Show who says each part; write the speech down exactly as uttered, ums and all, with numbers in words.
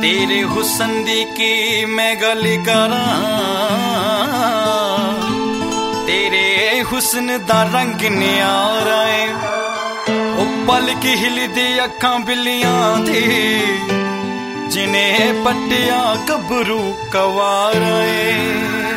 Speaker 1: तेरे हुस्न दी की मैं गल करां, तेरे हुस्न दा रंग न्यारा है। ओ पलक हिलदी अखां बिल्लियां दी, जिन्हें पट्टिया गबरू कवारा है।